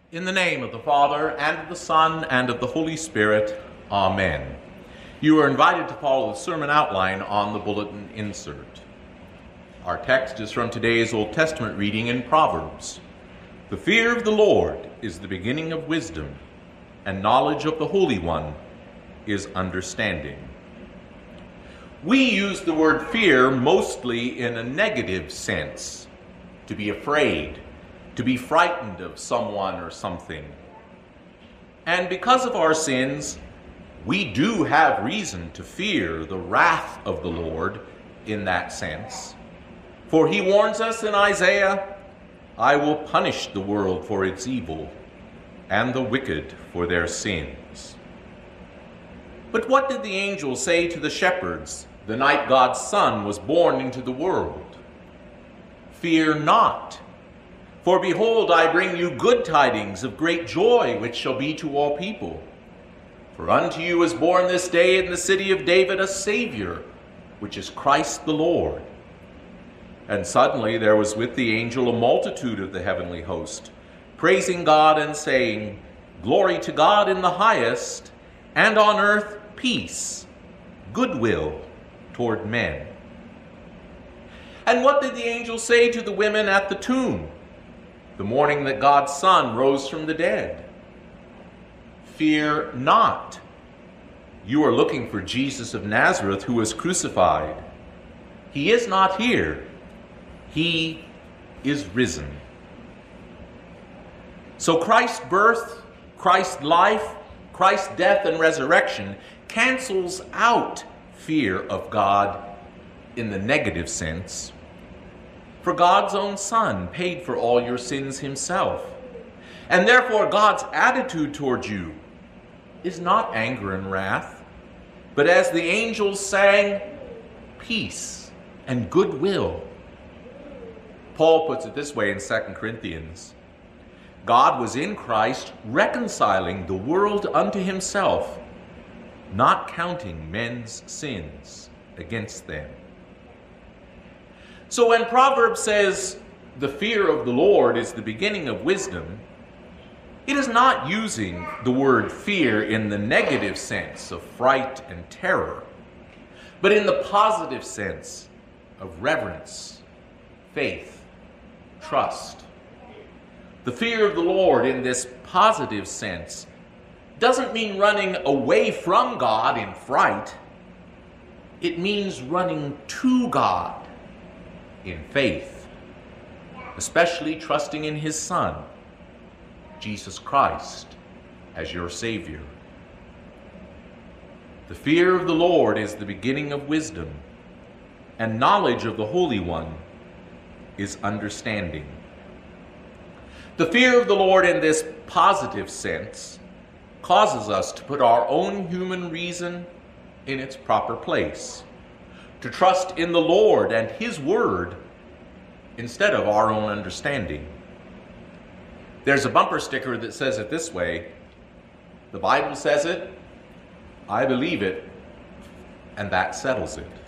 In the name of the Father, and of the Son, and of the Holy Spirit, Amen. You are invited to follow the sermon outline on the bulletin insert. Our text is from today's Old Testament reading in Proverbs. The fear of the Lord is the beginning of wisdom, and knowledge of the Holy One is understanding. We use the word fear mostly in a negative sense, to be afraid, to be frightened of someone or something. And because of our sins, we do have reason to fear the wrath of the Lord in that sense. For he warns us in Isaiah, "I will punish the world for its evil, and the wicked for their sins." But what did the angel say to the shepherds the night God's Son was born into the world? "Fear not, for behold, I bring you good tidings of great joy, which shall be to all people. For unto you is born this day in the city of David a Savior, which is Christ the Lord." And suddenly there was with the angel a multitude of the heavenly host, praising God and saying, "Glory to God in the highest, and on earth peace, goodwill toward men." And what did the angel say to the women at the tomb the morning that God's Son rose from the dead? "Fear not. You are looking for Jesus of Nazareth, who was crucified. He is not here. He is risen." So Christ's birth, Christ's life, Christ's death and resurrection cancels out fear of God in the negative sense. For God's own Son paid for all your sins himself. And therefore God's attitude towards you is not anger and wrath, but as the angels sang, peace and goodwill. Paul puts it this way in 2 Corinthians. God was in Christ reconciling the world unto himself, not counting men's sins against them. So when Proverbs says the fear of the Lord is the beginning of wisdom, it is not using the word fear in the negative sense of fright and terror, but in the positive sense of reverence, faith, trust. The fear of the Lord in this positive sense doesn't mean running away from God in fright. It means running to God in faith, especially trusting in his Son, Jesus Christ, as your Savior. The fear of the Lord is the beginning of wisdom, and knowledge of the Holy One is understanding. The fear of the Lord in this positive sense causes us to put our own human reason in its proper place, to trust in the Lord and his word instead of our own understanding. There's a bumper sticker that says it this way: "The Bible says it, I believe it, and that settles it."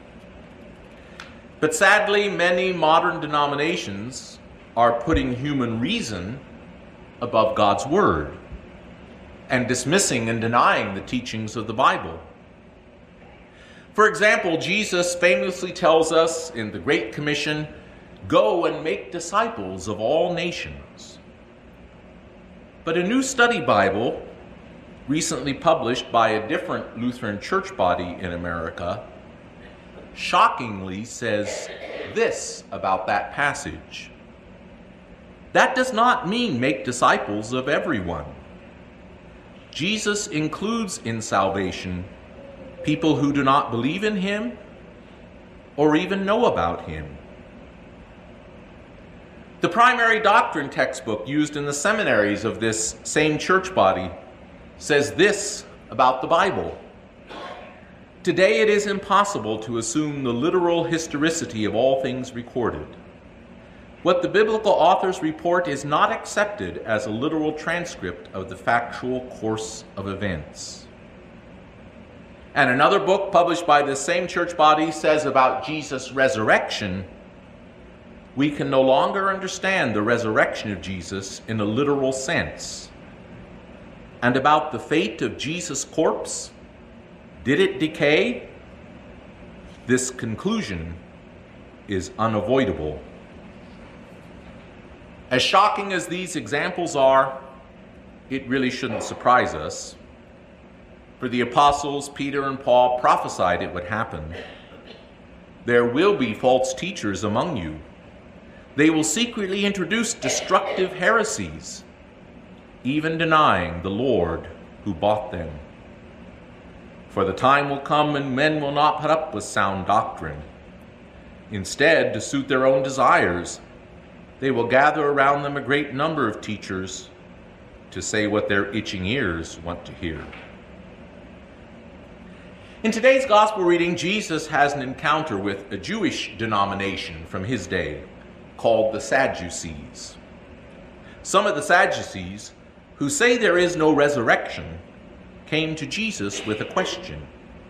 But sadly, many modern denominations are putting human reason above God's word and dismissing and denying the teachings of the Bible. For example, Jesus famously tells us in the Great Commission, "Go and make disciples of all nations." But a new study Bible, recently published by a different Lutheran church body in America, shockingly says this about that passage: that does not mean make disciples of everyone. Jesus includes in salvation people who do not believe in him or even know about him. The primary doctrine textbook used in the seminaries of this same church body says this about the Bible: today it is impossible to assume the literal historicity of all things recorded. What the biblical authors report is not accepted as a literal transcript of the factual course of events. And another book published by this same church body says about Jesus' resurrection, we can no longer understand the resurrection of Jesus in a literal sense. And about the fate of Jesus' corpse, did it decay? This conclusion is unavoidable. As shocking as these examples are, it really shouldn't surprise us. For the apostles Peter and Paul prophesied it would happen. There will be false teachers among you. They will secretly introduce destructive heresies, even denying the Lord who bought them. For the time will come when men will not put up with sound doctrine. Instead, to suit their own desires, they will gather around them a great number of teachers to say what their itching ears want to hear. In today's gospel reading, Jesus has an encounter with a Jewish denomination from his day called the Sadducees. Some of the Sadducees, who say there is no resurrection, came to Jesus with a question.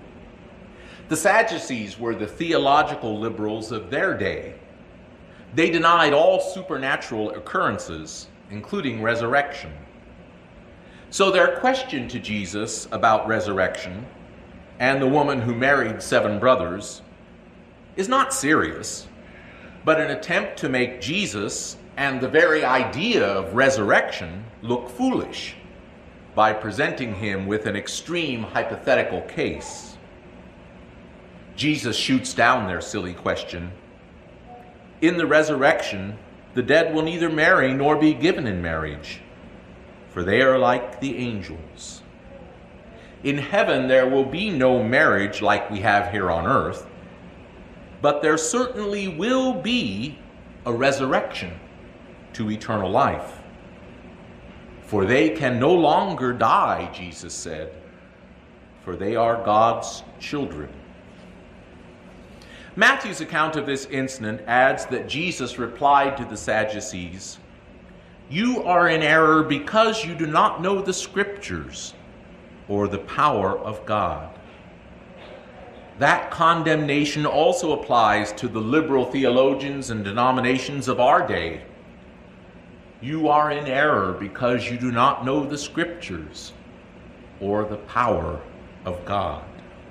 The Sadducees were the theological liberals of their day. They denied all supernatural occurrences, including resurrection. So their question to Jesus about resurrection and the woman who married 7 brothers is not serious, but an attempt to make Jesus and the very idea of resurrection look foolish by presenting him with an extreme hypothetical case. Jesus shoots down their silly question. In the resurrection, the dead will neither marry nor be given in marriage, for they are like the angels. In heaven there will be no marriage like we have here on earth, but there certainly will be a resurrection to eternal life. For they can no longer die, Jesus said, for they are God's children. Matthew's account of this incident adds that Jesus replied to the Sadducees, "You are in error because you do not know the Scriptures or the power of God." That condemnation also applies to the liberal theologians and denominations of our day. You are in error because you do not know the Scriptures or the power of God.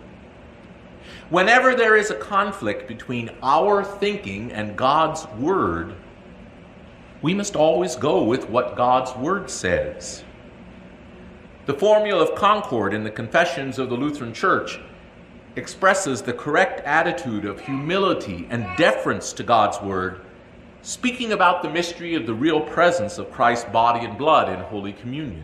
Whenever there is a conflict between our thinking and God's Word, we must always go with what God's Word says. The Formula of Concord in the Confessions of the Lutheran Church expresses the correct attitude of humility and deference to God's Word, speaking about the mystery of the real presence of Christ's body and blood in Holy Communion.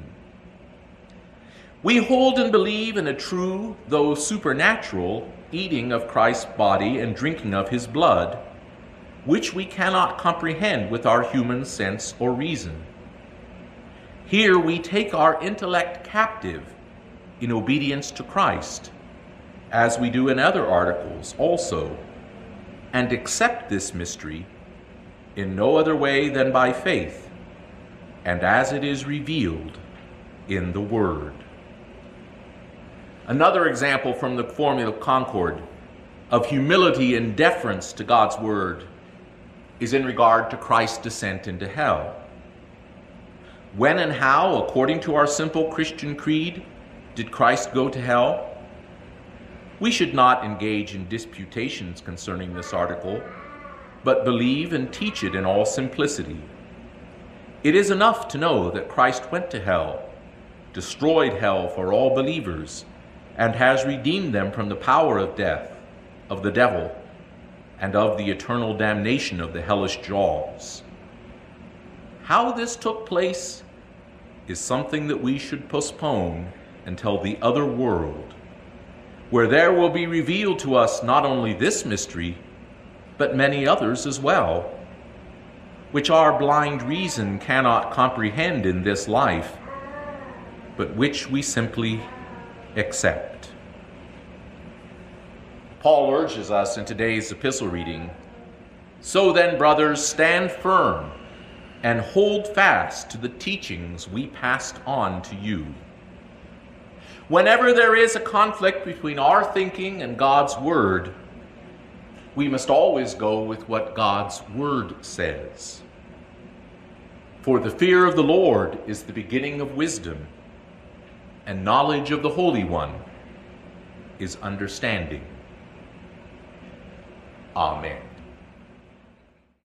We hold and believe in a true, though supernatural, eating of Christ's body and drinking of his blood, which we cannot comprehend with our human sense or reason. Here we take our intellect captive in obedience to Christ, as we do in other articles also, and accept this mystery in no other way than by faith, and as it is revealed in the Word. Another example from the Formula of Concord of humility and deference to God's Word is in regard to Christ's descent into hell. When and how, according to our simple Christian creed, did Christ go to hell? We should not engage in disputations concerning this article, but believe and teach it in all simplicity. It is enough to know that Christ went to hell, destroyed hell for all believers, and has redeemed them from the power of death, of the devil, and of the eternal damnation of the hellish jaws. How this took place is something that we should postpone until the other world, where there will be revealed to us not only this mystery, but many others as well, which our blind reason cannot comprehend in this life, but which we simply accept. Paul urges us in today's epistle reading, "So then, brothers, stand firm and hold fast to the teachings we passed on to you." Whenever there is a conflict between our thinking and God's Word, we must always go with what God's word says. For the fear of the Lord is the beginning of wisdom, and knowledge of the Holy One is understanding. Amen.